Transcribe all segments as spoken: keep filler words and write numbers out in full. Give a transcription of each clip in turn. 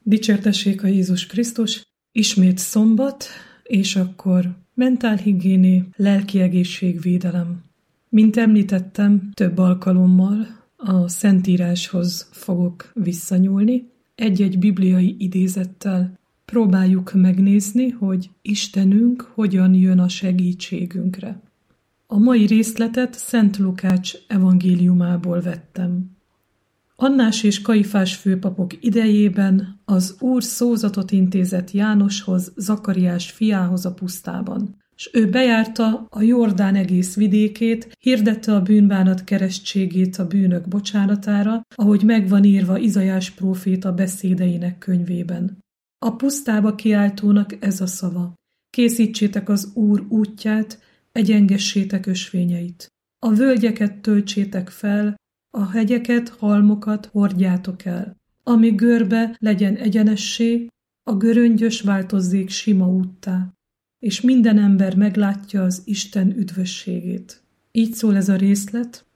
Dicsértessék a Jézus Krisztus, ismét szombat, és akkor mentálhigiéné, lelki egészségvédelem. Mint említettem, több alkalommal a Szentíráshoz fogok visszanyúlni. Egy-egy bibliai idézettel próbáljuk megnézni, hogy Istenünk hogyan jön a segítségünkre. A mai részletet Szent Lukács evangéliumából vettem. Annás és Kajfás főpapok idejében az Úr szózatot intézett Jánoshoz, Zakariás fiához a pusztában, s ő bejárta a Jordán egész vidékét, hirdette a bűnbánat keresztségét a bűnök bocsánatára, ahogy megvan írva Izaiás próféta beszédeinek könyvében. A pusztába kiáltónak ez a szava: készítsétek az Úr útját, egyengessétek ösvényeit. A völgyeket töltsétek fel, a hegyeket, halmokat hordjátok el. Ami görbe, legyen egyenessé, a göröngyös változzék sima úttá, és minden ember meglátja az Isten üdvösségét. Így szól ez a részlet.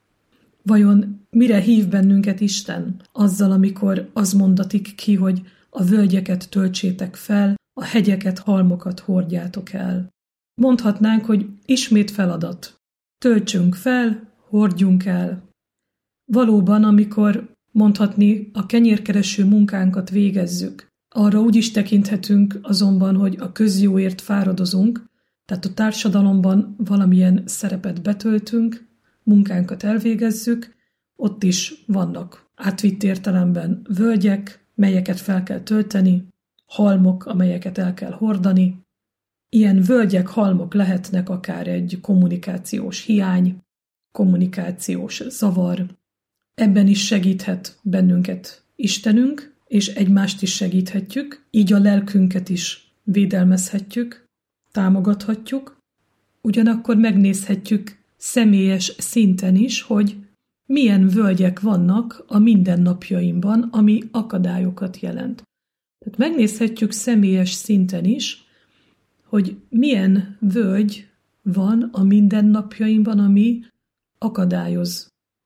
Vajon mire hív bennünket Isten? Azzal, amikor az mondatik ki, hogy a völgyeket töltsétek fel, a hegyeket, halmokat hordjátok el. Mondhatnánk, hogy ismét feladat. Töltsünk fel, hordjunk el. Valóban, amikor mondhatni a kenyérkereső munkánkat végezzük, arra úgy is tekinthetünk azonban, hogy a közjóért fáradozunk, tehát a társadalomban valamilyen szerepet betöltünk, munkánkat elvégezzük, ott is vannak átvitt értelemben völgyek, melyeket fel kell tölteni, halmok, amelyeket el kell hordani. Ilyen völgyek, halmok lehetnek akár egy kommunikációs hiány, kommunikációs zavar. Ebben is segíthet bennünket Istenünk, és egymást is segíthetjük, így a lelkünket is védelmezhetjük, támogathatjuk, ugyanakkor megnézhetjük személyes szinten is, hogy milyen völgyek vannak a mindennapjainkban, ami akadályokat jelent. Tehát megnézhetjük személyes szinten is, hogy milyen völgy van a mindennapjainkban, ami akadályoz,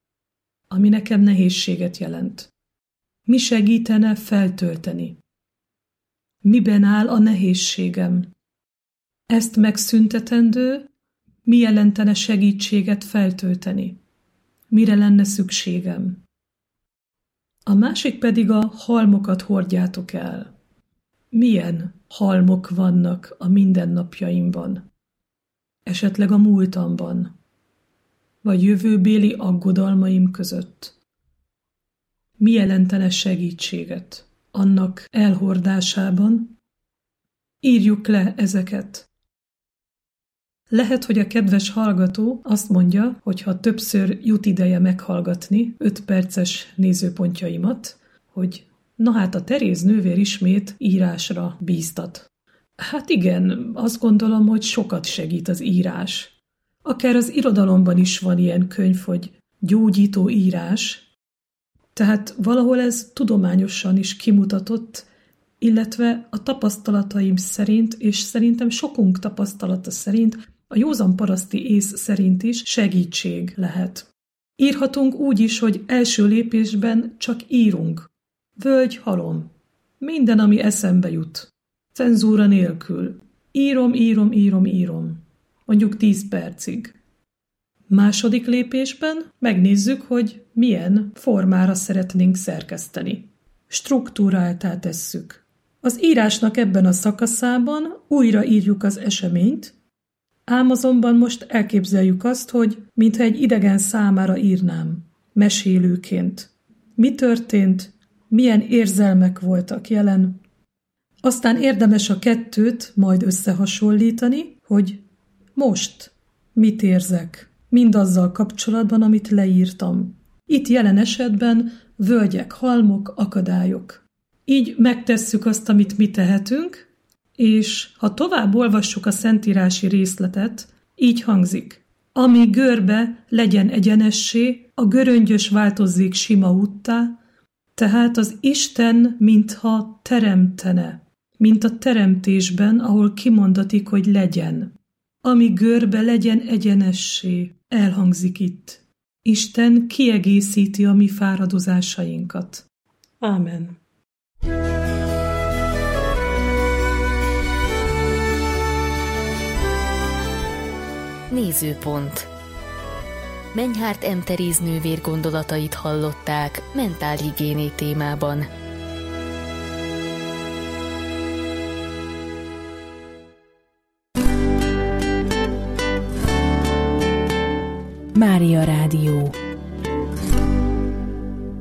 ami nekem nehézséget jelent. Mi segítene feltölteni? Miben áll a nehézségem? Ezt megszüntetendő, mi jelentene segítséget feltölteni? Mire lenne szükségem? A másik pedig a halmokat hordjátok el. Milyen halmok vannak a mindennapjaimban? Esetleg a múltamban? Vagy jövőbéli aggodalmaim között? Mi jelentene segítséget annak elhordásában? Írjuk le ezeket. Lehet, hogy a kedves hallgató azt mondja, hogy ha többször jut ideje meghallgatni öt perces nézőpontjaimat, hogy na hát a Teréz nővér ismét írásra bíztat. Hát igen, azt gondolom, hogy sokat segít az írás. Akár az irodalomban is van ilyen könyv, hogy gyógyító írás, tehát valahol ez tudományosan is kimutatott, illetve a tapasztalataim szerint, és szerintem sokunk tapasztalata szerint, a józan paraszti ész szerint is segítség lehet. Írhatunk úgy is, hogy első lépésben csak írunk. Völgy, halom. Minden, ami eszembe jut. Cenzúra nélkül. Írom, írom, írom, írom. Mondjuk tíz percig. Második lépésben megnézzük, hogy milyen formára szeretnénk szerkeszteni. Struktúráltá tesszük. Az írásnak ebben a szakaszában újra írjuk az eseményt, ám azonban most elképzeljük azt, hogy mintha egy idegen számára írnám, mesélőként. Mi történt, milyen érzelmek voltak jelen. Aztán érdemes a kettőt majd összehasonlítani, hogy most mit érzek, mindazzal kapcsolatban, amit leírtam. Itt jelen esetben völgyek, halmok, akadályok. Így megtesszük azt, amit mi tehetünk, és ha tovább olvassuk a szentírási részletet, így hangzik. Ami görbe, legyen egyenessé, a göröngyös változzék sima úttá, tehát az Isten mintha teremtene, mint a teremtésben, ahol kimondatik, hogy legyen. Ami görbe, legyen egyenessé, elhangzik itt. Isten kiegészíti a mi fáradozásainkat. Ámen. Nézőpont. Menyhárt M. Teréz nővér gondolatait hallották mentálhigiéné témában. Mária Rádió.